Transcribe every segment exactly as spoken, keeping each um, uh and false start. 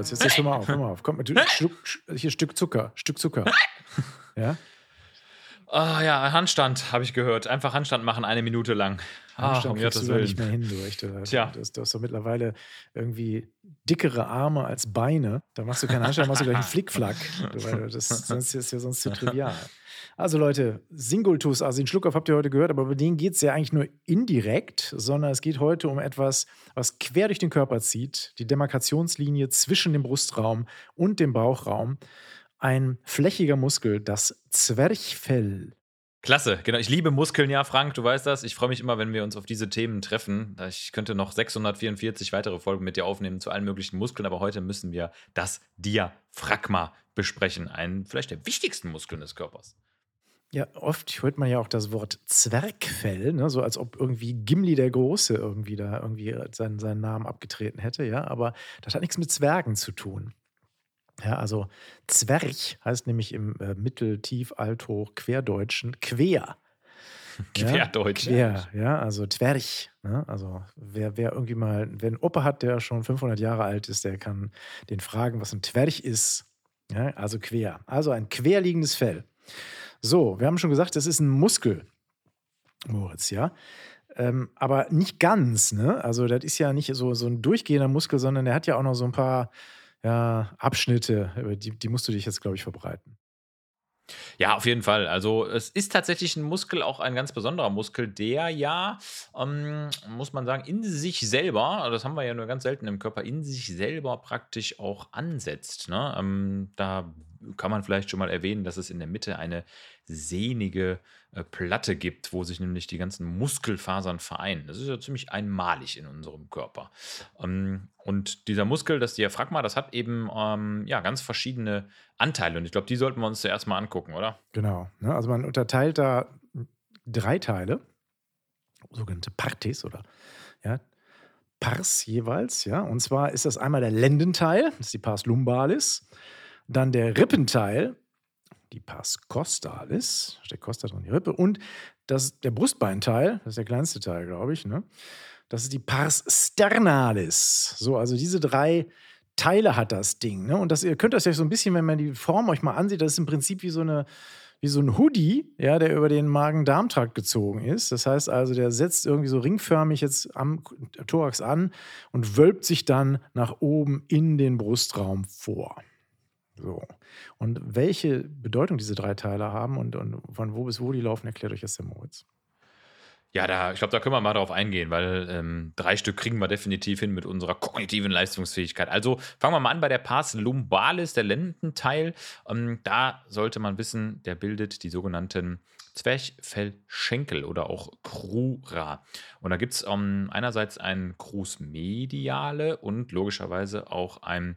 jetzt, jetzt, jetzt hör mal auf, hör mal auf. Komm, du, Schluck, hier Stück Zucker, Stück Zucker. Ja? Ah ja, Handstand, habe ich gehört. Einfach Handstand machen, eine Minute lang. Ah, Handstand um kriegst Gottes du da nicht Willen. mehr hin, du echt. Du, Tja. du, du hast doch mittlerweile irgendwie dickere Arme als Beine. Da machst du keinen Handstand, machst du gleich einen Flickflack. Du, weil das sonst ist ja sonst zu trivial. Also Leute, Singultus, also den Schluckauf habt ihr heute gehört, aber bei denen geht es ja eigentlich nur indirekt, sondern es geht heute um etwas, was quer durch den Körper zieht, die Demarkationslinie zwischen dem Brustraum und dem Bauchraum. Ein flächiger Muskel, das Zwerchfell. Klasse, genau. Ich liebe Muskeln, ja, Frank, du weißt das. Ich freue mich immer, wenn wir uns auf diese Themen treffen. Ich könnte noch sechshundertvierundvierzig weitere Folgen mit dir aufnehmen zu allen möglichen Muskeln, aber heute müssen wir das Diaphragma besprechen. Einen vielleicht der wichtigsten Muskeln des Körpers. Ja, oft hört man ja auch das Wort Zwergfell, ne? So als ob irgendwie Gimli der Große irgendwie da irgendwie seinen, seinen Namen abgetreten hätte, ja, aber das hat nichts mit Zwergen zu tun. Ja, also Zwerch heißt nämlich im äh, Mittel-, Tief-, Alt-, Hoch-, Querdeutschen quer. Ja, Querdeutsch. quer, ja, also Zwerch. Ne? Also wer, wer irgendwie mal, wer einen Opa hat, der schon fünfhundert Jahre alt ist, der kann den fragen, was ein Zwerch ist. Ja, also quer. Also ein querliegendes Fell. So, wir haben schon gesagt, das ist ein Muskel, Moritz, ja. Ähm, aber nicht ganz, ne? Also das ist ja nicht so, so ein durchgehender Muskel, sondern der hat ja auch noch so ein paar ja, Abschnitte, über die, die musst du dich jetzt, glaube ich, verbreiten. Ja, auf jeden Fall. Also es ist tatsächlich ein Muskel, auch ein ganz besonderer Muskel, der ja, ähm, muss man sagen, in sich selber, das haben wir ja nur ganz selten im Körper, in sich selber praktisch auch ansetzt. Ne? Ähm, da kann man vielleicht schon mal erwähnen, dass es in der Mitte eine sehnige äh, Platte gibt, wo sich nämlich die ganzen Muskelfasern vereinen. Das ist ja ziemlich einmalig in unserem Körper. Ähm, und dieser Muskel, das Diaphragma, das hat eben ähm, ja, ganz verschiedene Anteile. Und ich glaube, die sollten wir uns zuerst mal angucken, oder? Genau. Ne? Also man unterteilt da drei Teile, sogenannte Partes oder ja, Pars jeweils, ja. Und zwar ist das einmal der Lendenteil, das ist die Pars lumbalis, dann der Rippenteil, die Pars costalis, steckt Costa drin, die Rippe, und das, der Brustbeinteil, das ist der kleinste Teil, glaube ich, ne? Das ist die Pars sternalis. So, also diese drei Teile hat das Ding, ne? Und das, ihr könnt das ja so ein bisschen, wenn man die Form euch mal ansieht, das ist im Prinzip wie so eine wie so ein Hoodie, ja, der über den Magen-Darm-Trakt gezogen ist. Das heißt also, der setzt irgendwie so ringförmig jetzt am Thorax an und wölbt sich dann nach oben in den Brustraum vor. So. Und welche Bedeutung diese drei Teile haben und, und von wo bis wo die laufen, erklärt euch jetzt der Moritz. Ja, da, ich glaube, da können wir mal drauf eingehen, weil ähm, drei Stück kriegen wir definitiv hin mit unserer kognitiven Leistungsfähigkeit. Also fangen wir mal an bei der Pars lumbalis, der Lendenteil. Ähm, da sollte man wissen, der bildet die sogenannten Zwerchfellschenkel oder auch Crura. Und da gibt es ähm, einerseits einen Crus mediale und logischerweise auch einen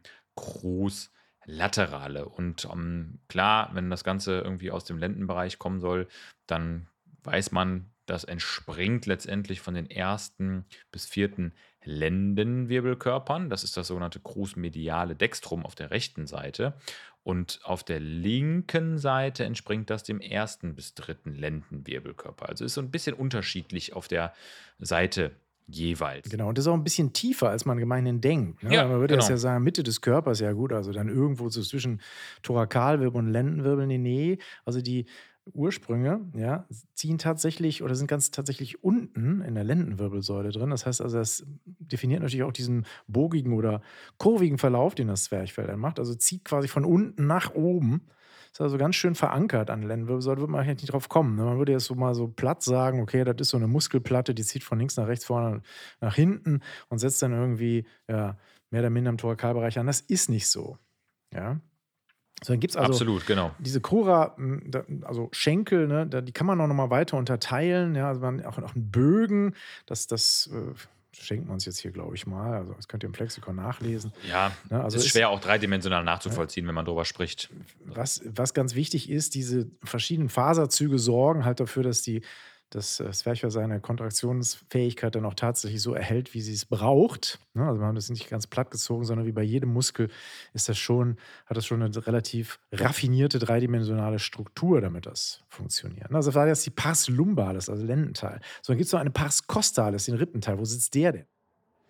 Crus laterale. Und ähm, klar, wenn das Ganze irgendwie aus dem Lendenbereich kommen soll, dann weiß man, das entspringt letztendlich von den ersten bis vierten Lendenwirbelkörpern. Das ist das sogenannte Crus mediale Dextrum auf der rechten Seite. Und auf der linken Seite entspringt das dem ersten bis dritten Lendenwirbelkörper. Also ist so ein bisschen unterschiedlich auf der Seite jeweils. Genau, und das ist auch ein bisschen tiefer, als man gemeinhin denkt. Ne? Ja, man würde genau. das ja sagen, Mitte des Körpers, ja gut, also dann irgendwo so zwischen Thorakalwirbel und Lendenwirbel, nee, nee. Also die Ursprünge, ja, ziehen tatsächlich oder sind ganz tatsächlich unten in der Lendenwirbelsäule drin. Das heißt also, das definiert natürlich auch diesen bogigen oder kurvigen Verlauf, den das Zwerchfell dann macht. Also zieht quasi von unten nach oben. Ist also ganz schön verankert an der Lendenwirbelsäule, würde man eigentlich nicht drauf kommen. Ne? Man würde jetzt so mal so platt sagen, okay, das ist so eine Muskelplatte, die zieht von links nach rechts, vorne nach hinten und setzt dann irgendwie ja, mehr oder minder im Thorakalbereich an. Das ist nicht so. Ja. So, dann gibt es also Absolut, genau. diese Crura, also Schenkel, ne, die kann man auch noch mal weiter unterteilen. Ja, also man, auch, auch einen Bögen, das, das äh, schenken wir uns jetzt hier, glaube ich, mal. Also das könnt ihr im Flexikon nachlesen. Ja, ne, also ist ist schwer auch dreidimensional nachzuvollziehen, ja, wenn man drüber spricht. Was, was ganz wichtig ist, diese verschiedenen Faserzüge sorgen halt dafür, dass die das Zwerchfell seine Kontraktionsfähigkeit dann auch tatsächlich so erhält, wie sie es braucht. Ne? Also wir haben das nicht ganz platt gezogen, sondern wie bei jedem Muskel ist das schon, hat das schon eine relativ raffinierte dreidimensionale Struktur, damit das funktioniert. Also das war jetzt die Pars lumbalis, also Lendenteil. So, dann gibt es noch eine Pars costalis, den Rippenteil. Wo sitzt der denn?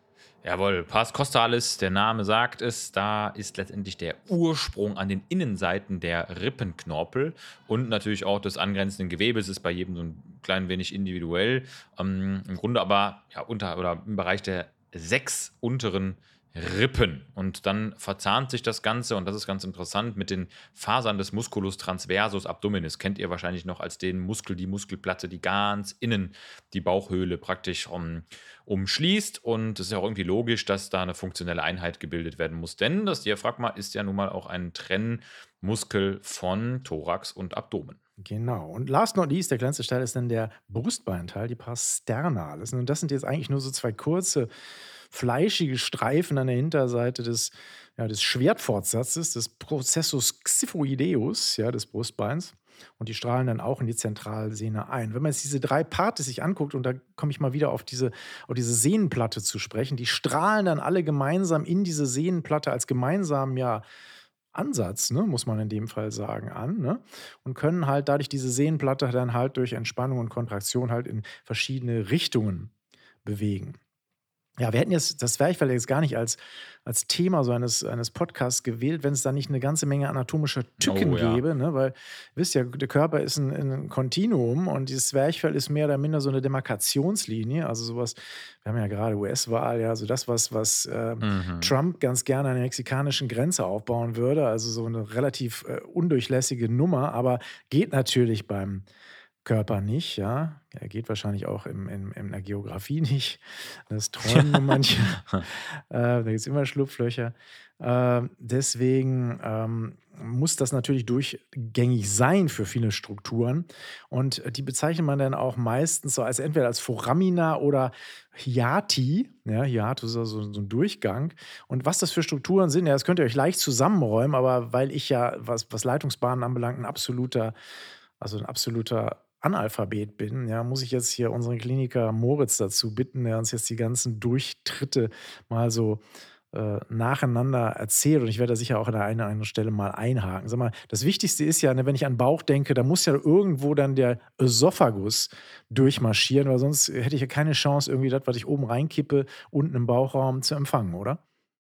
Jawohl, Pars costalis, der Name sagt es, da ist letztendlich der Ursprung an den Innenseiten der Rippenknorpel und natürlich auch des angrenzenden Gewebes, ist bei jedem so ein klein wenig individuell. Ähm, Im Grunde aber ja, unter oder im Bereich der sechs unteren Rippen. Und dann verzahnt sich das Ganze, und das ist ganz interessant, mit den Fasern des Musculus transversus abdominis. Kennt ihr wahrscheinlich noch als den Muskel, die Muskelplatte, die ganz innen die Bauchhöhle praktisch um, umschließt. Und es ist ja auch irgendwie logisch, dass da eine funktionelle Einheit gebildet werden muss. Denn das Diaphragma ist ja nun mal auch ein Trennmuskel von Thorax und Abdomen. Genau. Und last not least, der kleinste Teil ist dann der Brustbeinteil, die Pars sternalis. Und das sind jetzt eigentlich nur so zwei kurze, fleischige Streifen an der Hinterseite des, ja, des Schwertfortsatzes, des Processus xiphoideus, ja, des Brustbeins. Und die strahlen dann auch in die Zentralsehne ein. Wenn man jetzt diese drei Partes sich anguckt, und da komme ich mal wieder auf diese, auf diese Sehnenplatte zu sprechen, die strahlen dann alle gemeinsam in diese Sehnenplatte als gemeinsamen, ja, Ansatz, ne, muss man in dem Fall sagen, an, ne, und können halt dadurch diese Sehnenplatte dann halt durch Entspannung und Kontraktion halt in verschiedene Richtungen bewegen. Ja, wir hätten jetzt das Zwerchfell jetzt gar nicht als, als Thema so eines, eines Podcasts gewählt, wenn es da nicht eine ganze Menge anatomischer Tücken Oh ja. gäbe, ne? Weil, ihr wisst ja, der Körper ist ein, ein Kontinuum und dieses Zwerchfell ist mehr oder minder so eine Demarkationslinie. Also sowas, wir haben ja gerade U S-Wahl, ja, so das, was, was ähm, Mhm. Trump ganz gerne an der mexikanischen Grenze aufbauen würde. Also so eine relativ äh, undurchlässige Nummer, aber geht natürlich beim Körper nicht, ja. Er geht wahrscheinlich auch im, im, in der Geografie nicht. Das träumen nur manche. Äh, da gibt es immer Schlupflöcher. Äh, deswegen ähm, muss das natürlich durchgängig sein für viele Strukturen. Und die bezeichnet man dann auch meistens so als entweder als Foramina oder Hiati. Ja, Hiatus ist also so ein Durchgang. Und was das für Strukturen sind, ja, das könnt ihr euch leicht zusammenräumen, aber weil ich ja, was, was Leitungsbahnen anbelangt, ein absoluter, also ein absoluter Analphabet bin, ja, muss ich jetzt hier unseren Kliniker Moritz dazu bitten, der uns jetzt die ganzen Durchtritte mal so äh, nacheinander erzählt. Und ich werde da sicher auch an der einen oder anderen Stelle mal einhaken. Sag mal, das Wichtigste ist ja, ne, wenn ich an Bauch denke, da muss ja irgendwo dann der Ösophagus durchmarschieren, weil sonst hätte ich ja keine Chance, irgendwie das, was ich oben reinkippe, unten im Bauchraum zu empfangen, oder?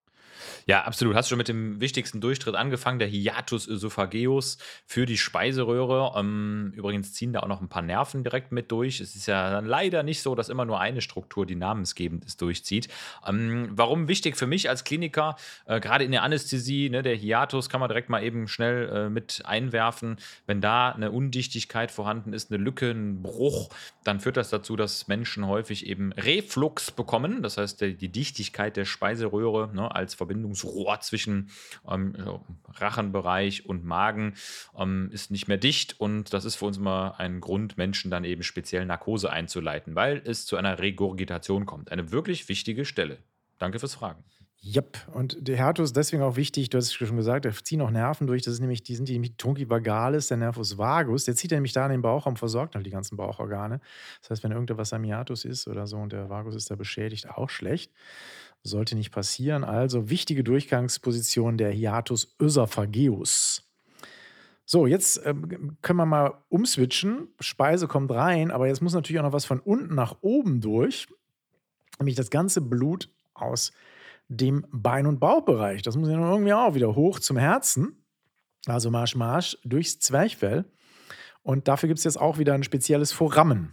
Ja, absolut. Hast schon mit dem wichtigsten Durchtritt angefangen, der Hiatus Ösophageus für die Speiseröhre. Ähm, übrigens ziehen da auch noch ein paar Nerven direkt mit durch. Es ist ja dann leider nicht so, dass immer nur eine Struktur, die namensgebend ist, durchzieht. Ähm, warum wichtig für mich als Kliniker, äh, gerade in der Anästhesie, ne, der Hiatus kann man direkt mal eben schnell äh, mit einwerfen. Wenn da eine Undichtigkeit vorhanden ist, eine Lücke, ein Bruch, dann führt das dazu, dass Menschen häufig eben Reflux bekommen. Das heißt, die, die Dichtigkeit der Speiseröhre, ne, als Verbindungsrohr zwischen ähm, ja, Rachenbereich und Magen ähm, ist nicht mehr dicht, und das ist für uns immer ein Grund, Menschen dann eben speziell Narkose einzuleiten, weil es zu einer Regurgitation kommt. Eine wirklich wichtige Stelle. Danke fürs Fragen. Jep, und der Hiatus ist deswegen auch wichtig, du hast es schon gesagt, da ziehen auch Nerven durch, das ist nämlich, die sind die nämlich Trunci vagalis, der Nervus vagus, der zieht ja nämlich da in den Bauchraum, versorgt halt die ganzen Bauchorgane. Das heißt, wenn irgendetwas am Hiatus ist oder so und der Vagus ist da beschädigt, auch schlecht. Sollte nicht passieren. Also wichtige Durchgangsposition der Hiatus ösophageus. So, jetzt ähm, können wir mal umswitchen. Speise kommt rein, aber jetzt muss natürlich auch noch was von unten nach oben durch, nämlich das ganze Blut aus dem Bein- und Bauchbereich. Das muss ja nun irgendwie auch wieder hoch zum Herzen. Also Marsch, Marsch durchs Zwerchfell. Und dafür gibt es jetzt auch wieder ein spezielles Foramen.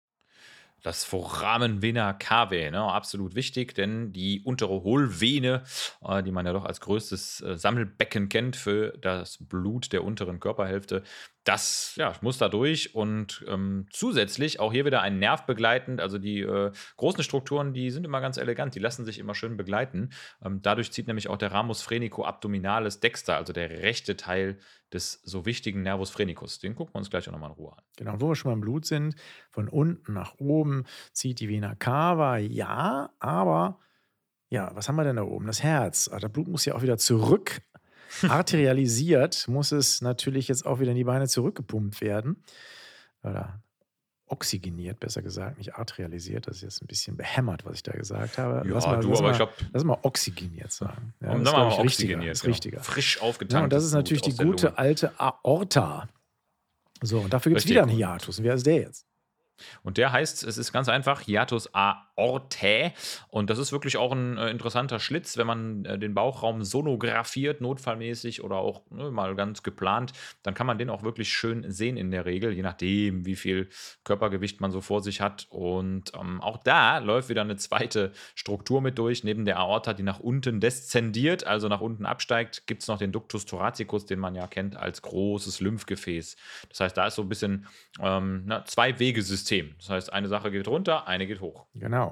Das Foramen vena cavae, ne, absolut wichtig, denn die untere Hohlvene, äh, die man ja doch als größtes äh, Sammelbecken kennt für das Blut der unteren Körperhälfte, das ja, muss da durch, und ähm, zusätzlich auch hier wieder ein Nerv begleitend. Also die äh, großen Strukturen, die sind immer ganz elegant, die lassen sich immer schön begleiten. Ähm, dadurch zieht nämlich auch der Ramus phrenico abdominalis dexter, also der rechte Teil des so wichtigen Nervus phrenicus. Den gucken wir uns gleich auch nochmal in Ruhe an. Genau, wo wir schon beim Blut sind, von unten nach oben zieht die Vena cava, ja, aber ja, was haben wir denn da oben? Das Herz. Ah, das Blut muss ja auch wieder zurück. Arterialisiert muss es natürlich jetzt auch wieder in die Beine zurückgepumpt werden. Oder oxygeniert, besser gesagt, nicht arterialisiert. Das ist jetzt ein bisschen behämmert, was ich da gesagt habe. Ja, lass mal, du, lass aber mal, ich glaube, lass mal oxygeniert sagen. Ja, um das ist, dann glaube mal ich, richtiger. oxygeniert, Ist genau. richtiger. Frisch Ja, aufgetanktes und das ist natürlich Blut die aus der gute Lunge. alte Aorta. So, und dafür gibt es Richtig. wieder einen Und Hiatus. Und wer ist der jetzt? Und der heißt, es ist ganz einfach, Hiatus aortae. Und das ist wirklich auch ein äh, interessanter Schlitz, wenn man äh, den Bauchraum sonografiert, notfallmäßig oder auch ne, mal ganz geplant, dann kann man den auch wirklich schön sehen in der Regel, je nachdem, wie viel Körpergewicht man so vor sich hat. Und ähm, auch da läuft wieder eine zweite Struktur mit durch. Neben der Aorta, die nach unten deszendiert, also nach unten absteigt, gibt es noch den Ductus thoracicus, den man ja kennt als großes Lymphgefäß. Das heißt, da ist so ein bisschen ähm, na, Zwei-Wege-System. Das heißt, eine Sache geht runter, eine geht hoch. Genau.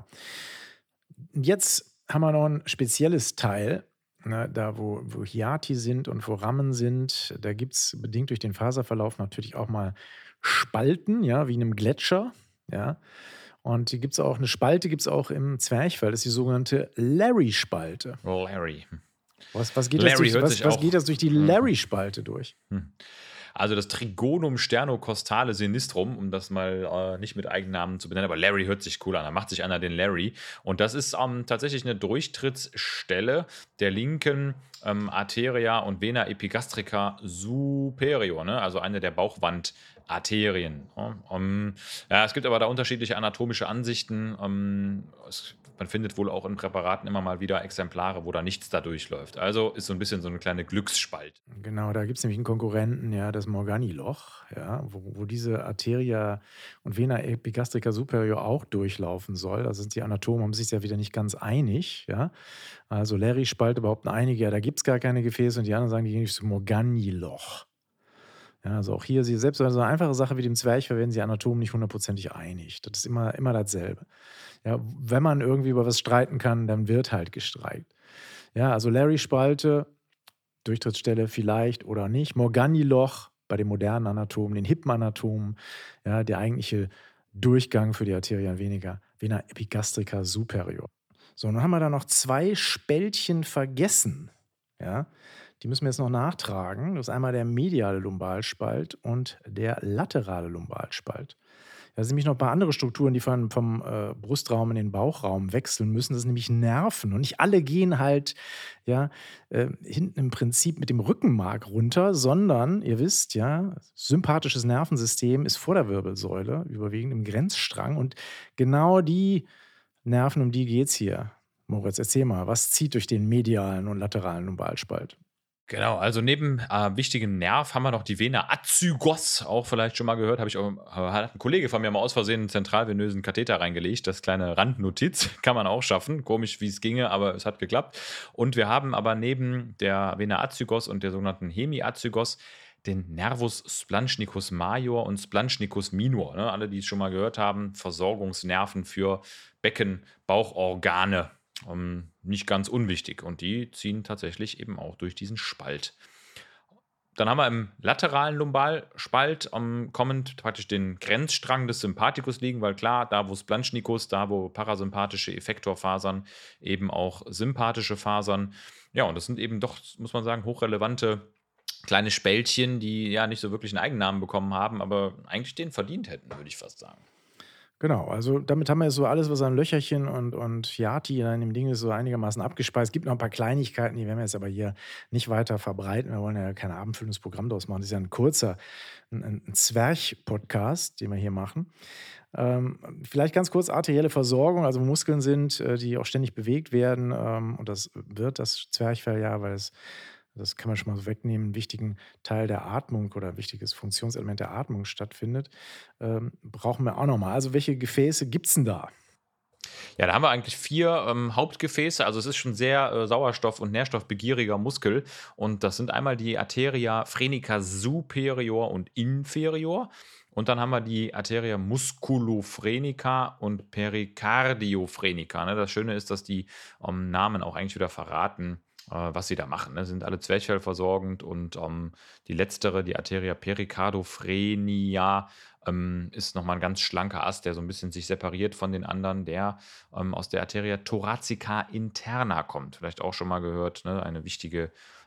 Jetzt haben wir noch ein spezielles Teil, ne, da wo, wo Hiati sind und wo Rammen sind. Da gibt es bedingt durch den Faserverlauf natürlich auch mal Spalten, ja, wie in einem Gletscher. Ja. Und die gibt es auch, eine Spalte gibt es auch im Zwerchfell, das ist die sogenannte Larry-Spalte. Larry. Was, was, geht, das Larry durch, hört was, sich was auch- geht das durch die Mhm. Larry-Spalte durch? Also das Trigonum sternocostale sinistrum, um das mal äh, nicht mit Eigennamen zu benennen, aber Larry hört sich cool an, da macht sich einer den Larry. Und das ist ähm, tatsächlich eine Durchtrittsstelle der linken ähm, Arteria und Vena epigastrica superior, ne? Also eine der Bauchwandarterien. Ja, ähm, ja, es gibt aber da unterschiedliche anatomische Ansichten. Ähm, es, man findet wohl auch in Präparaten immer mal wieder Exemplare, wo da nichts da durchläuft. Also ist so ein bisschen so eine kleine Glücksspalte. Genau, da gibt es nämlich einen Konkurrenten, ja, das Morgani-Loch, ja, wo, wo diese Arteria und Vena epigastrica superior auch durchlaufen soll. Da sind die Anatomen haben sich ja wieder nicht ganz einig, ja. Also Larry-Spalte behaupten einige, ja, da gibt es gar keine Gefäße und die anderen sagen, die gehen durchs Morgani-Loch. Ja, also auch hier, sie selbst bei so einer einfachen Sache wie dem Zwerchfell werden sie Anatomen nicht hundertprozentig einig. Das ist immer, immer dasselbe. Ja, wenn man irgendwie über was streiten kann, dann wird halt gestreikt. Ja, also Larry-Spalte, Durchtrittsstelle vielleicht oder nicht. Morgani-Loch bei den modernen Anatomen, den Hippenanatomen, ja, der eigentliche Durchgang für die Arteria vena, Vena epigastrica superior. So, nun haben wir da noch zwei Spältchen vergessen. Ja, die müssen wir jetzt noch nachtragen. Das ist einmal der mediale Lumbalspalt und der laterale Lumbalspalt. Da sind nämlich noch ein paar andere Strukturen, die von, vom äh, Brustraum in den Bauchraum wechseln müssen. Das sind nämlich Nerven. Und nicht alle gehen halt ja, äh, hinten im Prinzip mit dem Rückenmark runter, sondern, ihr wisst ja, sympathisches Nervensystem ist vor der Wirbelsäule, überwiegend im Grenzstrang. Und genau die Nerven, um die geht es hier. Moritz, erzähl mal, was zieht durch den medialen und lateralen Lumbalspalt? Genau, also neben äh, wichtigen Nerv haben wir noch die Vena azygos, auch vielleicht schon mal gehört, habe ich auch, äh, hat ein Kollege von mir mal aus Versehen einen zentralvenösen Katheter reingelegt, das kleine Randnotiz, kann man auch schaffen, komisch wie es ginge, aber es hat geklappt. Und wir haben aber neben der Vena azygos und der sogenannten Hemiazygos den Nervus splanchnicus major und splanchnicus minor, ne? Alle, die es schon mal gehört haben, Versorgungsnerven für Becken, Bauchorgane. Um, nicht ganz unwichtig. Und die ziehen tatsächlich eben auch durch diesen Spalt. Dann haben wir im lateralen Lumbalspalt um, kommend praktisch den Grenzstrang des Sympathikus liegen, weil klar, da wo Splanchnicus, da wo parasympathische Effektorfasern, eben auch sympathische Fasern. Ja, und das sind eben doch, muss man sagen, hochrelevante kleine Spältchen, die ja nicht so wirklich einen Eigennamen bekommen haben, aber eigentlich den verdient hätten, würde ich fast sagen. Genau, also damit haben wir jetzt so alles, was an Löcherchen und, und Hiati in dem Ding ist, so einigermaßen abgespeist. Es gibt noch ein paar Kleinigkeiten, die werden wir jetzt aber hier nicht weiter verbreiten. Wir wollen ja kein abendfüllendes Programm daraus machen. Das ist ja ein kurzer, ein, ein Zwerch-Podcast, den wir hier machen. Ähm, vielleicht ganz kurz arterielle Versorgung, also Muskeln sind, äh, die auch ständig bewegt werden. Ähm, und das wird das Zwerchfell ja, weil es das kann man schon mal so wegnehmen, einen wichtigen Teil der Atmung oder ein wichtiges Funktionselement der Atmung stattfindet, ähm, brauchen wir auch nochmal. Also welche Gefäße gibt es denn da? Ja, da haben wir eigentlich vier ähm, Hauptgefäße. Also es ist schon sehr äh, sauerstoff- und nährstoffbegieriger Muskel. Und das sind einmal die Arteria phrenica superior und inferior. Und dann haben wir die Arteria musculophrenica und pericardiophrenica. Ne? Das Schöne ist, dass die ähm, Namen auch eigentlich wieder verraten, äh, was sie da machen. Ne? Sind alle zwerchfellversorgend und ähm, die letztere, die Arteria pericardophrenia, ähm, ist nochmal ein ganz schlanker Ast, der so ein bisschen sich separiert von den anderen, der ähm, aus der Arteria thoracica interna kommt. Vielleicht auch schon mal gehört, ne? Eine wichtige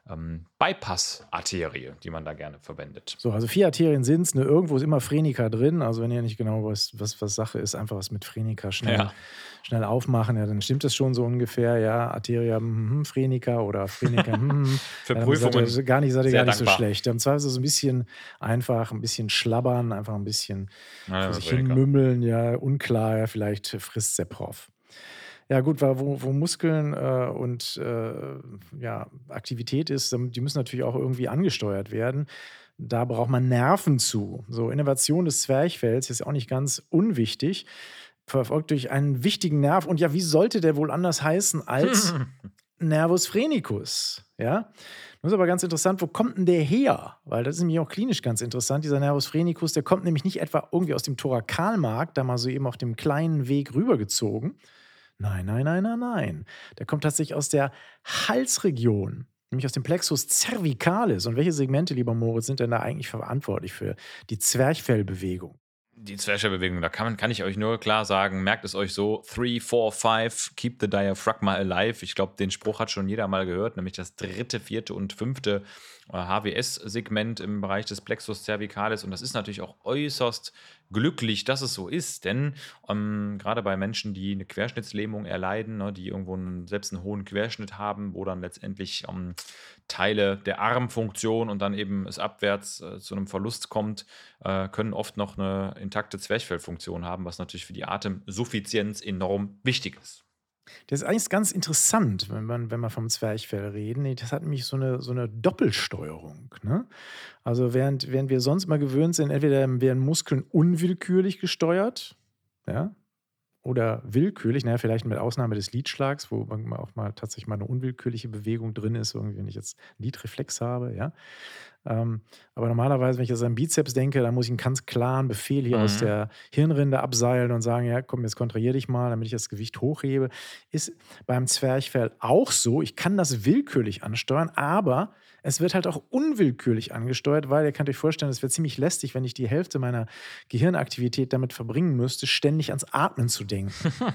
ähm, Bypass-Arterie, die man da gerne verwendet. So, also vier Arterien sind es, ne, irgendwo ist immer Phrenica drin. Also wenn ihr nicht genau was, was, was Sache ist, einfach was mit Phrenica schnell, Ja. schnell aufmachen, ja, dann stimmt das schon so ungefähr, ja, Arteria hm, Phrenica oder Phrenica hm, Für ja, dann Prüfungen seid ihr gar nicht, seid ihr sehr gar nicht so dankbar. schlecht. Im Zweifel ist es so ein bisschen einfach, ein bisschen schlabbern, einfach ein bisschen Ja, vor sich Phrenica. hin mümmeln, ja, unklar, ja, vielleicht frisst Seproff. Ja, gut, weil wo, wo Muskeln äh, und äh, ja, Aktivität ist, ähm, die müssen natürlich auch irgendwie angesteuert werden. Da braucht man Nerven zu. So, Innervation des Zwerchfells ist auch nicht ganz unwichtig. Verfolgt durch einen wichtigen Nerv. Und ja, wie sollte der wohl anders heißen als Nervus phrenicus? Ja, das ist aber ganz interessant, wo kommt denn der her? Weil das ist nämlich auch klinisch ganz interessant. Dieser Nervus phrenicus, der kommt nämlich nicht etwa irgendwie aus dem Thorakalmark, da mal so eben auf dem kleinen Weg rübergezogen. Nein, nein, nein, nein, nein. Der kommt tatsächlich aus der Halsregion, nämlich aus dem Plexus cervicalis. Und welche Segmente, lieber Moritz, sind denn da eigentlich verantwortlich für die Zwerchfellbewegung? Die Zwerchfellbewegung, da kann, man, kann ich euch nur klar sagen, merkt es euch so, three, four, five, keep the diaphragma alive. Ich glaube, den Spruch hat schon jeder mal gehört, nämlich das dritte, vierte und fünfte H W S-Segment im Bereich des Plexus cervicalis. Und das ist natürlich auch äußerst glücklich, dass es so ist, denn ähm, gerade bei Menschen, die eine Querschnittslähmung erleiden, ne, die irgendwo einen, selbst einen hohen Querschnitt haben, wo dann letztendlich ähm, Teile der Armfunktion und dann eben es abwärts äh, zu einem Verlust kommt, äh, können oft noch eine intakte Zwerchfellfunktion haben, was natürlich für die Atemsuffizienz enorm wichtig ist. Das ist eigentlich ganz interessant, wenn man, wenn wir vom Zwerchfell reden. Das hat nämlich so eine, so eine Doppelsteuerung. Ne? Also während, während wir sonst mal gewöhnt sind, entweder werden Muskeln unwillkürlich gesteuert, ja, oder willkürlich, naja, vielleicht mit Ausnahme des Lidschlags, wo man auch mal tatsächlich mal eine unwillkürliche Bewegung drin ist, irgendwie, wenn ich jetzt einen Lidreflex habe, ja. Ähm, aber normalerweise, wenn ich jetzt an Bizeps denke, dann muss ich einen ganz klaren Befehl hier aus Mhm. der Hirnrinde abseilen und sagen, ja, komm, jetzt kontrahier dich mal, damit ich das Gewicht hochhebe. Ist beim Zwerchfell auch so. Ich kann das willkürlich ansteuern, aber es wird halt auch unwillkürlich angesteuert, weil ihr könnt euch vorstellen, es wäre ziemlich lästig, wenn ich die Hälfte meiner Gehirnaktivität damit verbringen müsste, ständig ans Atmen zu denken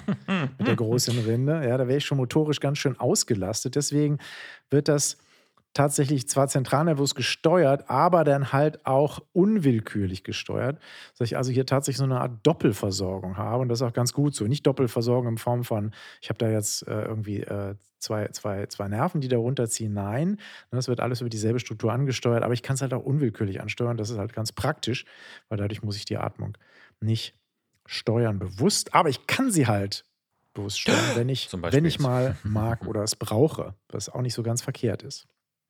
mit der großen Rinde. Ja, da wäre ich schon motorisch ganz schön ausgelastet. Deswegen wird das tatsächlich zwar zentralnervös gesteuert, aber dann halt auch unwillkürlich gesteuert, dass ich also hier tatsächlich so eine Art Doppelversorgung habe und das ist auch ganz gut so. Nicht Doppelversorgung in Form von, ich habe da jetzt äh, irgendwie äh, zwei, zwei, zwei Nerven, die da runterziehen. Nein, das wird alles über dieselbe Struktur angesteuert, aber ich kann es halt auch unwillkürlich ansteuern. Das ist halt ganz praktisch, weil dadurch muss ich die Atmung nicht steuern bewusst, aber ich kann sie halt bewusst steuern, wenn ich, Zum wenn Beispiel ich jetzt. mal mag oder es brauche, was auch nicht so ganz verkehrt ist.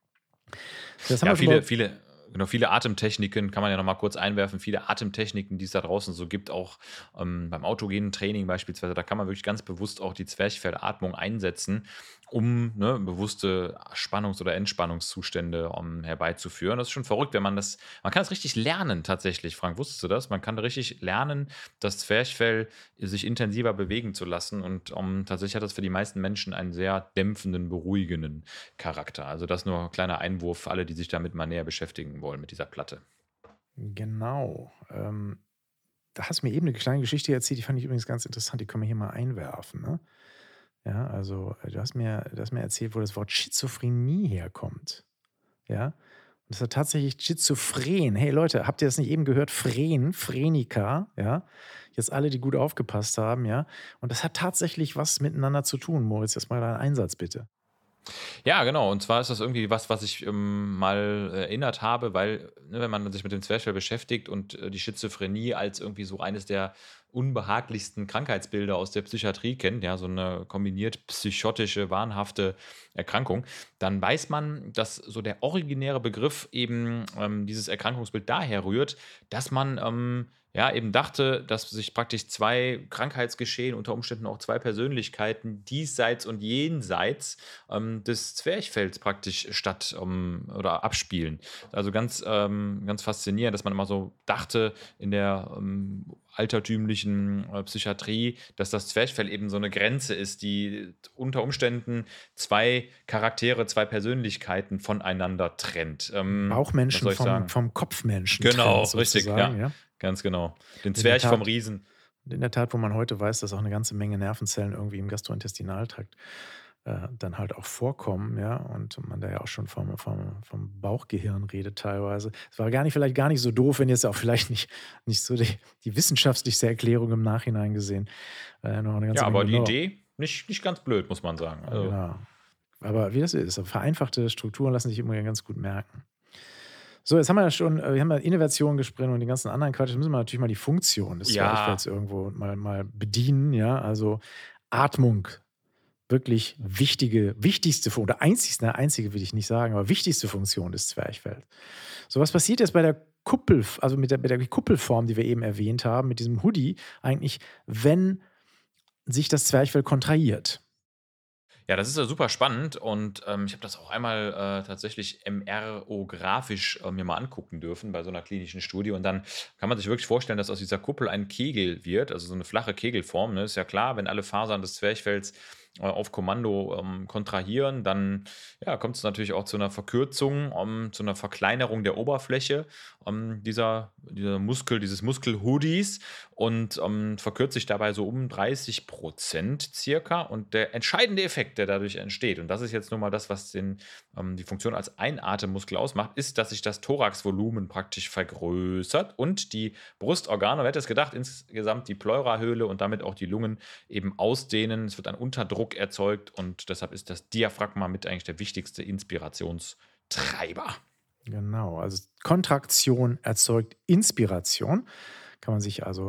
Das haben Ja, wir schon viele, mal. viele, genau, viele Atemtechniken kann man ja noch mal kurz einwerfen. Viele Atemtechniken, die es da draußen so gibt, auch ähm, beim autogenen Training beispielsweise, da kann man wirklich ganz bewusst auch die Zwerchfellatmung einsetzen, um ne, bewusste Spannungs- oder Entspannungszustände um, herbeizuführen. Das ist schon verrückt, wenn man das, man kann das richtig lernen tatsächlich. Frank, wusstest du das? Man kann richtig lernen, das Zwerchfell sich intensiver bewegen zu lassen und um, tatsächlich hat das für die meisten Menschen einen sehr dämpfenden, beruhigenden Charakter. Also das nur ein kleiner Einwurf für alle, die sich damit mal näher beschäftigen wollen mit dieser Platte. Genau. Ähm, da hast du mir eben eine kleine Geschichte erzählt, die fand ich übrigens ganz interessant, die können wir hier mal einwerfen. Ne? Ja, also äh, du hast, mir, du hast mir erzählt, wo das Wort Schizophrenie herkommt. Ja, und das hat tatsächlich Schizophren. Hey Leute, habt ihr das nicht eben gehört? Phren, Phrenica, ja. Jetzt alle, die gut aufgepasst haben, ja. Und das hat tatsächlich was miteinander zu tun, Moritz. Jetzt mal deinen Einsatz bitte. Ja, genau. Und zwar ist das irgendwie was, was ich ähm, mal erinnert habe, weil, ne, wenn man sich mit dem Zwerchfell beschäftigt und äh, die Schizophrenie als irgendwie so eines der unbehaglichsten Krankheitsbilder aus der Psychiatrie kennt, ja, so eine kombiniert psychotische, wahnhafte Erkrankung, dann weiß man, dass so der originäre Begriff eben ähm, dieses Erkrankungsbild daher rührt, dass man ähm, ja eben dachte, dass sich praktisch zwei Krankheitsgeschehen, unter Umständen auch zwei Persönlichkeiten, diesseits und jenseits ähm, des Zwerchfells praktisch statt ähm, oder abspielen. Also ganz, ähm, ganz faszinierend, dass man immer so dachte in der ähm, altertümlichen äh, Psychiatrie, dass das Zwerchfell eben so eine Grenze ist, die unter Umständen zwei Charaktere, zwei Persönlichkeiten voneinander trennt. Ähm, was Bauchmenschen soll ich vom, sagen? vom Kopfmenschen Genau, trennt richtig, sozusagen, ja, ja. ganz genau. Den In der Zwerch vom Tat. Riesen. Und in der Tat, wo man heute weiß, dass auch eine ganze Menge Nervenzellen irgendwie im Gastrointestinaltrakt äh, dann halt auch vorkommen, ja, und man da ja auch schon vom, vom, vom Bauchgehirn redet teilweise. Es war gar nicht, vielleicht gar nicht so doof, wenn jetzt auch vielleicht nicht, nicht so die, die wissenschaftlichste Erklärung im Nachhinein gesehen. Äh, noch eine Ja, ganze Menge aber die genau. Idee nicht, nicht ganz blöd, muss man sagen. Also, Genau. Aber wie das ist, vereinfachte Strukturen lassen sich immer ganz gut merken. So, jetzt haben wir ja schon, äh, wir haben ja Innovation gesprochen und den ganzen anderen Quatsch. Jetzt müssen wir natürlich mal die Funktion des ja, Zwerchfells irgendwo mal, mal bedienen, ja. Also Atmung, wirklich wichtige, wichtigste Funktion, oder einzigste, ne, einzige will ich nicht sagen, aber wichtigste Funktion des Zwerchfells. So, was passiert jetzt bei der Kuppel, also mit der, mit der Kuppelform, die wir eben erwähnt haben, mit diesem Hoodie, eigentlich, wenn sich das Zwerchfell kontrahiert? Ja, das ist ja super spannend und, ähm, ich habe das auch einmal, äh, tatsächlich M R O-grafisch, äh, mir mal angucken dürfen bei so einer klinischen Studie und dann kann man sich wirklich vorstellen, dass aus dieser Kuppel ein Kegel wird, also so eine flache Kegelform, ne? Ist ja klar, wenn alle Fasern des Zwerchfells, äh, auf Kommando, ähm, kontrahieren, dann, ja, kommt es natürlich auch zu einer Verkürzung, ähm, zu einer Verkleinerung der Oberfläche, ähm, dieser dieser Muskel dieses Muskelhoodies und, ähm, verkürzt sich dabei so um dreißig circa. Und der entscheidende Effekt, der dadurch entsteht, und das ist jetzt nun mal das, was den, ähm, die Funktion als Einatemmuskel ausmacht, ist, dass sich das Thoraxvolumen praktisch vergrößert und die Brustorgane, wer hätte es gedacht, insgesamt die Pleurahöhle und damit auch die Lungen eben ausdehnen. Es wird ein Unterdruck erzeugt und deshalb ist das Diaphragma mit eigentlich der wichtigste Inspirationstreiber. Genau, also Kontraktion erzeugt Inspiration, kann man sich also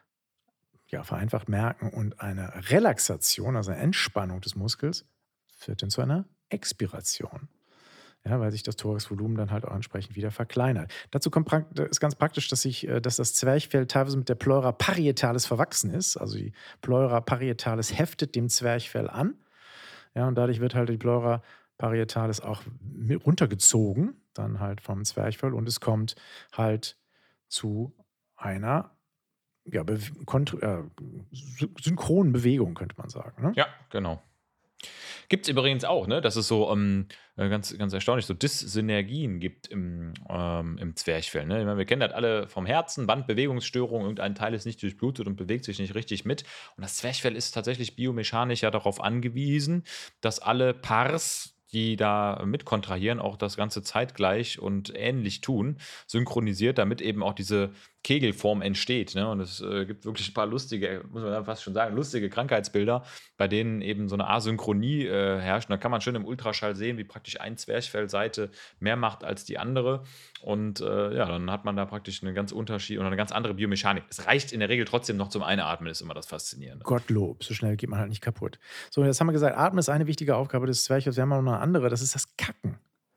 ja, vereinfacht merken. Und eine Relaxation, also eine Entspannung des Muskels, führt dann zu einer Expiration. Ja, weil sich das Thoraxvolumen dann halt auch entsprechend wieder verkleinert. Dazu kommt prakt ist ganz praktisch, dass, sich, äh, dass das Zwerchfell teilweise mit der Pleura parietalis verwachsen ist. Also die Pleura parietalis heftet dem Zwerchfell an. Ja, und dadurch wird halt die Pleura parietalis auch mit runtergezogen, dann halt vom Zwerchfell. Und es kommt halt zu einer ja, bew kont äh, sy synchronen Bewegung, könnte man sagen, ne? Ja, genau. Gibt es übrigens auch, ne, dass es so, ähm, äh, ganz ganz erstaunlich, so Dyssynergien gibt im, ähm im Zwerchfell, ne? Ich meine, wir kennen das alle vom Herzen, Bandbewegungsstörung, irgendein Teil ist nicht durchblutet und bewegt sich nicht richtig mit. Und das Zwerchfell ist tatsächlich biomechanisch ja darauf angewiesen, dass alle Pars, die da mit kontrahieren, auch das Ganze zeitgleich und ähnlich tun, synchronisiert, damit eben auch diese Kegelform entsteht, ne? Und es, äh, gibt wirklich ein paar lustige, muss man ja fast schon sagen, lustige Krankheitsbilder, bei denen eben so eine Asynchronie, äh, herrscht. Und da kann man schön im Ultraschall sehen, wie praktisch ein Zwerchfellseite mehr macht als die andere. Und, äh, ja, dann hat man da praktisch eine ganz Unterschied oder eine ganz andere Biomechanik. Es reicht in der Regel trotzdem noch zum Einatmen, ist immer das Faszinierende. Gottlob, so schnell geht man halt nicht kaputt. So, jetzt haben wir gesagt, Atmen ist eine wichtige Aufgabe des Zwerchfells. Wir haben auch noch eine andere, das ist das Kacken.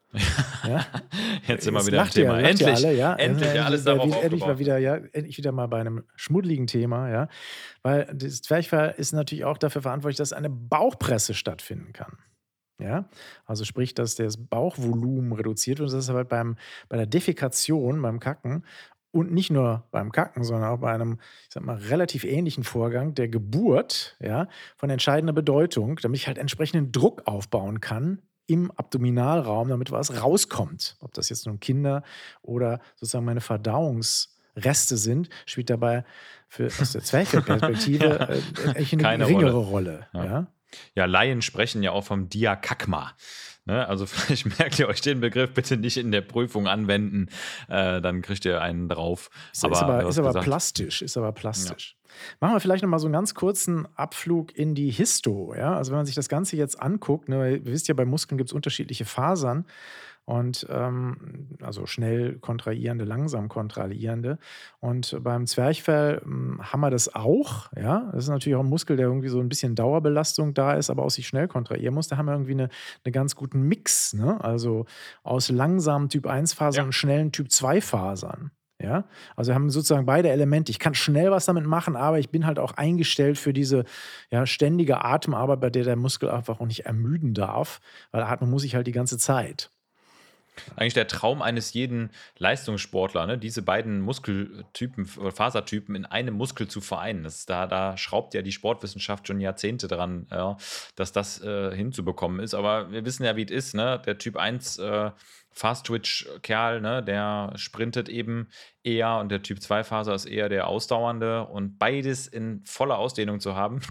Ja? Jetzt sind wir Jetzt wieder im lacht ihr Thema. lacht ihr Endlich, alle, ja? endlich, ja, alles Endlich darauf mal endlich mal aufgebaut. wieder ja, endlich wieder mal bei einem schmuddeligen Thema, ja? Weil das Zwerchfell ist natürlich auch dafür verantwortlich, dass eine Bauchpresse stattfinden kann. Ja, also sprich, dass das Bauchvolumen reduziert wird. Und das ist halt beim, bei der Defekation, beim Kacken und nicht nur beim Kacken, sondern auch bei einem, ich sag mal, relativ ähnlichen Vorgang der Geburt, ja, von entscheidender Bedeutung, damit ich halt entsprechenden Druck aufbauen kann im Abdominalraum, damit was rauskommt. Ob das jetzt nun Kinder oder sozusagen meine Verdauungsreste sind, spielt dabei für, aus der Zwerchfellperspektive Ja, äh, eigentlich eine keine geringere Rolle. Rolle. Ja. Ja? Ja, Laien sprechen ja auch vom Diakagma. Ne? Also vielleicht merkt ihr euch den Begriff bitte nicht in der Prüfung anwenden, äh, dann kriegt ihr einen drauf. Ist, Aber, ist aber, du ist hast aber gesagt, plastisch, ist aber plastisch. Machen wir vielleicht noch mal so einen ganz kurzen Abflug in die Histo. Ja? Also wenn man sich das Ganze jetzt anguckt, ne, ihr wisst ja, bei Muskeln gibt es unterschiedliche Fasern und ähm, also schnell kontrahierende, langsam kontrahierende. Und beim Zwerchfell ähm, haben wir das auch. Ja? Das ist natürlich auch ein Muskel, der irgendwie so ein bisschen Dauerbelastung da ist, aber auch sich schnell kontrahieren muss. Da haben wir irgendwie eine, eine ganz guten Mix. Ne? Also aus langsamen Typ eins Fasern ja, und schnellen Typ zwei Fasern. Ja, also wir haben sozusagen beide Elemente. Ich kann schnell was damit machen, aber ich bin halt auch eingestellt für diese ja, ständige Atemarbeit, bei der der Muskel einfach auch nicht ermüden darf, weil atmen muss ich halt die ganze Zeit. eigentlich der Traum eines jeden Leistungssportler, ne? Diese beiden Muskeltypen oder Fasertypen in einem Muskel zu vereinen. Das, da, da schraubt ja die Sportwissenschaft schon Jahrzehnte dran, ja, dass das äh, hinzubekommen ist. Aber wir wissen ja, wie es ist. Ne? Der Typ eins äh, Fast-Twitch-Kerl, ne? Der sprintet eben eher und der Typ zwei Faser ist eher der Ausdauernde. Und beides in voller Ausdehnung zu haben, tja,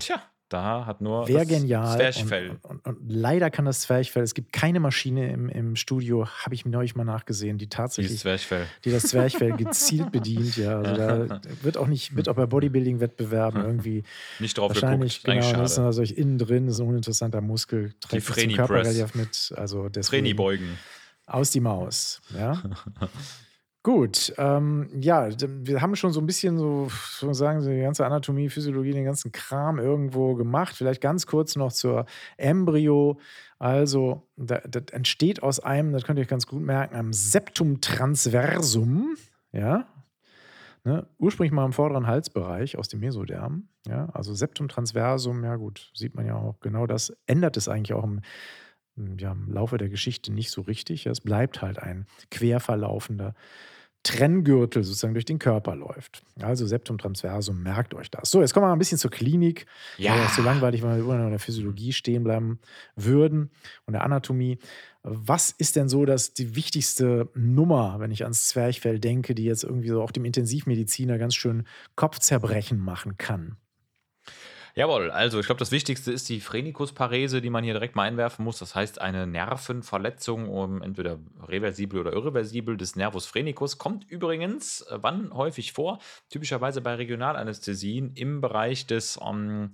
Da hat nur Wäre das genial. Und, Zwerchfell. und, und, und leider kann das Zwerchfell, es gibt keine Maschine im, im Studio, habe ich neulich mal nachgesehen, die Dieses tatsächlich, Zwerchfell. die das Zwerchfell gezielt bedient. Ja, also da wird auch nicht, wird auch bei Bodybuilding-Wettbewerben irgendwie Nicht drauf wahrscheinlich, geguckt. Eigentlich genau, das ist schade. natürlich innen drin, das ist ein uninteressanter Muskel, trägt nicht zum Freni Press. Körperrelief mit, also deswegen Freni-Beugen. aus die Maus. Ja. Gut, ähm, ja, d- wir haben schon so ein bisschen so, so sagen Sie, die ganze Anatomie, Physiologie, den ganzen Kram irgendwo gemacht. Vielleicht ganz kurz noch zur Embryo. Also, da- das entsteht aus einem, das könnt ihr euch ganz gut merken, einem Septum transversum. Ja, ne? Ursprünglich mal im vorderen Halsbereich aus dem Mesoderm. Ja, also Septum transversum, ja gut, sieht man ja auch genau das. Ändert es eigentlich auch im, ja, im Laufe der Geschichte nicht so richtig. Ja, es bleibt halt ein quer verlaufender Trenngürtel sozusagen durch den Körper läuft. Also Septum transversum, merkt euch das. So, jetzt kommen wir mal ein bisschen zur Klinik, weil Ja. das so langweilig, wenn wir immer noch in der Physiologie stehen bleiben würden und der Anatomie. Was ist denn so das die wichtigste Nummer, wenn ich ans Zwerchfell denke, die jetzt irgendwie so auch dem Intensivmediziner ganz schön Kopfzerbrechen machen kann? Jawohl, also ich glaube, das Wichtigste ist die Phrenikusparese, die man hier direkt mal einwerfen muss. Das heißt, eine Nervenverletzung, um entweder reversibel oder irreversibel des Nervus phrenicus, kommt übrigens äh, wann häufig vor? Typischerweise bei Regionalanästhesien im Bereich des ähm,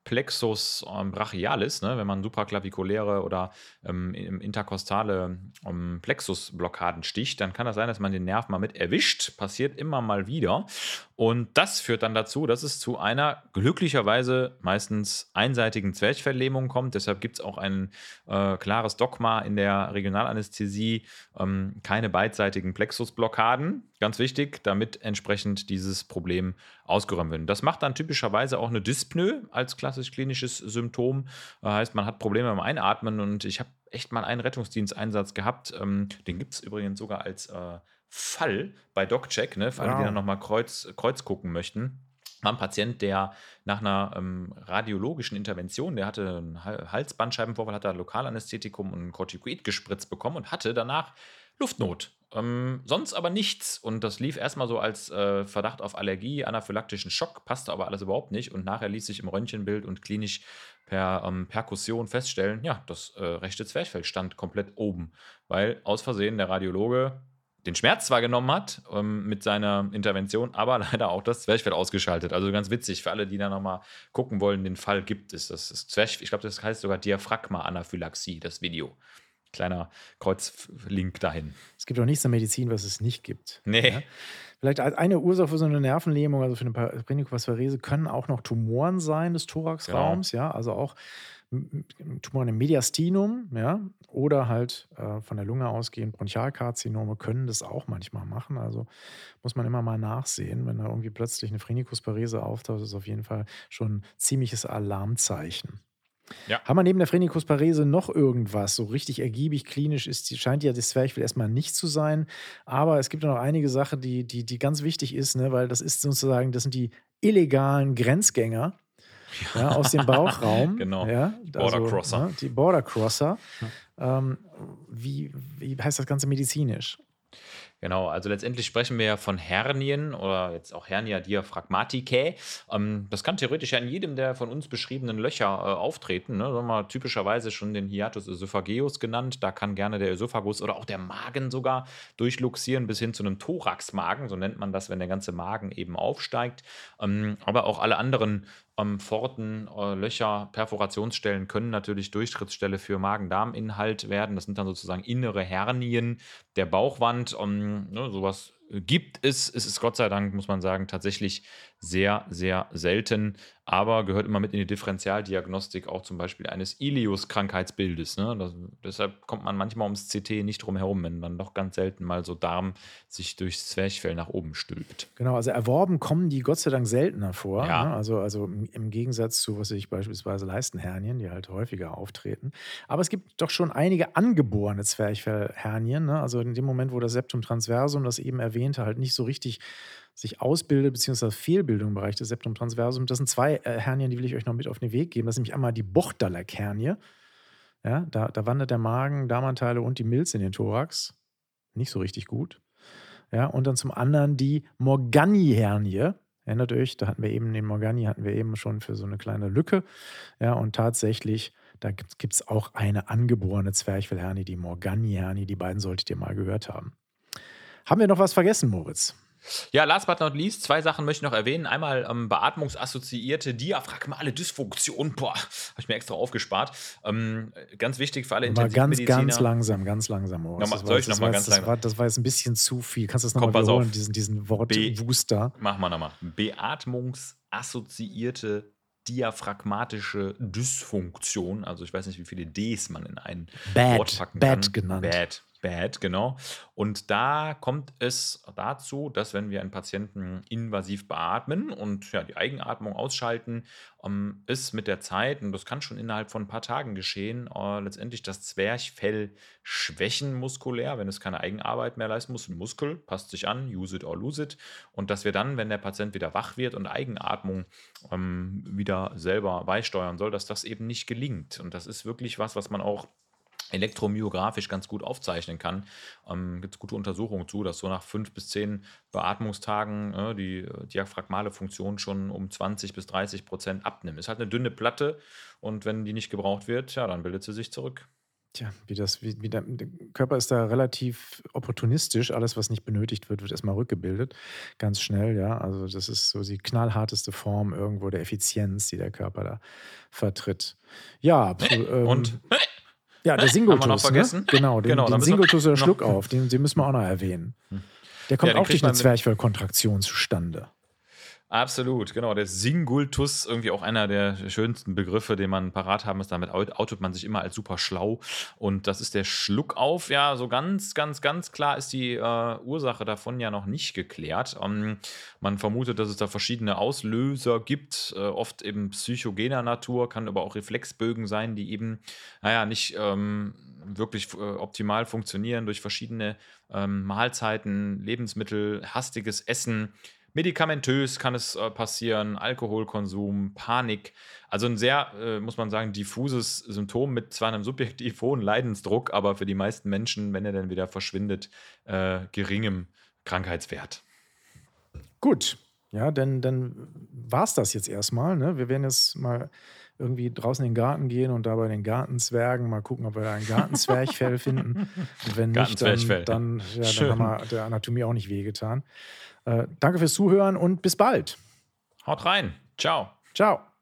Plexus ähm, brachialis, ne? Wenn man supraclavikuläre oder ähm, im- interkostale ähm, Plexusblockaden sticht, dann kann das sein, dass man den Nerv mal mit erwischt. Passiert immer mal wieder. Und das führt dann dazu, dass es zu einer glücklicherweise meistens einseitigen Zwerchfelllähmung kommt. Deshalb gibt es auch ein äh, klares Dogma in der Regionalanästhesie, ähm, keine beidseitigen Plexusblockaden. Ganz wichtig, damit entsprechend dieses Problem ausgeräumt wird. Das macht dann typischerweise auch eine Dyspnoe als klassisch klinisches Symptom. Das heißt, man hat Probleme beim Einatmen und ich habe echt mal einen Rettungsdiensteinsatz gehabt. Ähm, den gibt es übrigens sogar als äh, Fall bei DocCheck, ne, für alle, die Wow. dann nochmal kreuz, kreuz gucken möchten. War ein Patient, der nach einer ähm, radiologischen Intervention, der hatte einen Hal- Halsbandscheibenvorfall, hat da Lokalanästhetikum und ein Corticoid gespritzt bekommen und hatte danach Luftnot. Ähm, sonst aber nichts. Und das lief erstmal so als äh, Verdacht auf Allergie, anaphylaktischen Schock, passte aber alles überhaupt nicht. Und nachher ließ sich im Röntgenbild und klinisch per ähm, Perkussion feststellen, ja, das äh, rechte Zwerchfell stand komplett oben, weil aus Versehen der Radiologe den Schmerz zwar genommen hat ähm, mit seiner Intervention, aber leider auch das Zwerchfell ausgeschaltet. Also ganz witzig für alle, die da nochmal gucken wollen, den Fall gibt es. Das ist Zwerchfell, ich glaube, das heißt sogar Diaphragma-Anaphylaxie, das Video. Kleiner Kreuzlink dahin. Es gibt auch nichts in der Medizin, was es nicht gibt. Nee. Ja? Vielleicht als eine Ursache für so eine Nervenlähmung, also für eine Phrenikusparese, können auch noch Tumoren sein des Thoraxraums, ja, also auch m- m- Tumoren im Mediastinum, ja, oder halt äh, von der Lunge ausgehend Bronchialkarzinome können das auch manchmal machen. Also muss man immer mal nachsehen, wenn da irgendwie plötzlich eine Phrenikusparese auftaucht, ist auf jeden Fall schon ein ziemliches Alarmzeichen. Ja. Haben wir neben der Phrenikusparese noch irgendwas? So richtig ergiebig klinisch ist, die- scheint ja das Zwerchfell erstmal nicht zu sein. Aber es gibt ja noch einige Sachen, die, die, die ganz wichtig ist, ne? Weil das ist sozusagen, das sind die illegalen Grenzgänger ja, aus dem Bauchraum. Genau. Ja, Bordercrosser. ne, die Bordercrosser. Ähm, wie, wie heißt das Ganze medizinisch? Genau, also letztendlich sprechen wir ja von Hernien oder jetzt auch Hernia diaphragmaticae. Ähm, das kann theoretisch ja in jedem der von uns beschriebenen Löcher äh, auftreten. Ne? Sagen wir mal, typischerweise schon den Hiatus esophageus genannt. Da kann gerne der Esophagus oder auch der Magen sogar durchluxieren bis hin zu einem Thoraxmagen. So nennt man das, wenn der ganze Magen eben aufsteigt. Ähm, aber auch alle anderen ähm, Pforten, äh, Löcher, Perforationsstellen können natürlich Durchtrittsstelle für Magen-Darm-Inhalt werden. Das sind dann sozusagen innere Hernien der Bauchwand. Um, ne, sowas gibt es. Es ist Gott sei Dank, muss man sagen, tatsächlich sehr, sehr selten, aber gehört immer mit in die Differentialdiagnostik auch zum Beispiel eines Ileus-Krankheitsbildes. Ne? Das, deshalb kommt man manchmal ums C T nicht drum herum, wenn dann doch ganz selten mal so Darm sich durchs Zwerchfell nach oben stülpt. Genau, also erworben kommen die Gott sei Dank seltener vor. Ja. Ne? Also, also im im Gegensatz zu, was weiß ich, beispielsweise Leistenhernien, die halt häufiger auftreten. Aber es gibt doch schon einige angeborene Zwerchfellhernien. Ne? Also in dem Moment, wo das Septum transversum, das eben erwähnte, halt nicht so richtig sich ausbildet, beziehungsweise Fehlbildung im Bereich des Septum transversum. Das sind zwei äh, Hernien, die will ich euch noch mit auf den Weg geben. Das ist nämlich einmal die Bochdalek-Hernie. Ja, da, da wandert der Magen, Darmanteile und die Milz in den Thorax. Nicht so richtig gut. Ja, und dann zum anderen die Morgagni-Hernie. Erinnert euch, da hatten wir eben den Morgani, hatten wir eben schon für so eine kleine Lücke. Ja, und tatsächlich, da gibt es auch eine angeborene Zwerchfellhernie, die Morgani-Hernie. Die beiden solltet ihr mal gehört haben. Haben wir noch was vergessen, Moritz? Ja, last but not least, zwei Sachen möchte ich noch erwähnen. Einmal ähm, beatmungsassoziierte diaphragmale Dysfunktion. Boah, habe ich mir extra aufgespart. Ähm, ganz wichtig für alle Aber ganz, Intensivmediziner. ganz langsam, ganz langsam, Moritz. Nochmal, Das soll war ich jetzt- das nochmal war ganz jetzt- das langsam? war, das war jetzt ein bisschen zu viel. Kannst du das nochmal Komm, pass wiederholen, auf. diesen, diesen B- Wortwuster? Machen wir nochmal. Beatmungsassoziierte diaphragmatische Dysfunktion. Also ich weiß nicht, wie viele Ds man in ein Bad, Wort packen bad kann. genannt. Bad, bad, genau. Und da kommt es dazu, dass wenn wir einen Patienten invasiv beatmen und ja, die Eigenatmung ausschalten, ähm, ist mit der Zeit, und das kann schon innerhalb von ein paar Tagen geschehen, äh, letztendlich das Zwerchfell schwächen muskulär, wenn es keine Eigenarbeit mehr leisten muss. Ein Muskel passt sich an, use it or lose it. Und dass wir dann, wenn der Patient wieder wach wird und Eigenatmung ähm, wieder selber beisteuern soll, dass das eben nicht gelingt. Und das ist wirklich was, was man auch elektromyografisch ganz gut aufzeichnen kann. Ähm, Gibt es gute Untersuchungen zu, dass so nach fünf bis zehn Beatmungstagen äh, die äh, diaphragmale Funktion schon um zwanzig bis dreißig Prozent abnimmt. Ist halt eine dünne Platte und wenn die nicht gebraucht wird, ja, dann bildet sie sich zurück. Tja, wie das, wie, wie der, der Körper ist da relativ opportunistisch. Alles, was nicht benötigt wird, wird erstmal rückgebildet. Ganz schnell, ja. Also, das ist so die knallharteste Form irgendwo der Effizienz, die der Körper da vertritt. Ja, pf, ähm, Und ja, der haben wir Singultus. noch vergessen? Ne? Genau, den, Genau, den dann müssen wir Singultus oder noch- Schluckauf, den, den müssen wir auch noch erwähnen. Der kommt Ja, den auch kriegt durch eine man mit- Zwerchfellkontraktion zustande. Absolut, genau. Der Singultus, irgendwie auch einer der schönsten Begriffe, den man parat haben muss. Damit out- outet man sich immer als super schlau. Und das ist der Schluckauf. Ja, so ganz, ganz, ganz klar ist die äh, Ursache davon ja noch nicht geklärt. Ähm, man vermutet, dass es da verschiedene Auslöser gibt, äh, oft eben psychogener Natur, kann aber auch Reflexbögen sein, die eben, naja, nicht ähm, wirklich äh, optimal funktionieren durch verschiedene ähm, Mahlzeiten, Lebensmittel, hastiges Essen. Medikamentös kann es äh, passieren, Alkoholkonsum, Panik. Also ein sehr, äh, muss man sagen, diffuses Symptom mit zwar einem subjektiv hohen Leidensdruck, aber für die meisten Menschen, wenn er dann wieder verschwindet, äh, geringem Krankheitswert. Gut, ja, dann, dann war es das jetzt erstmal. Ne? Wir werden jetzt mal irgendwie draußen in den Garten gehen und da bei den Gartenzwergen mal gucken, ob wir da ein Gartenzwerchfell finden. Und wenn nicht, dann, Gartenzwerchfell. dann, ja, dann Schön. haben wir der Anatomie auch nicht wehgetan. Äh, danke fürs Zuhören und bis bald. Haut rein. Ciao. Ciao.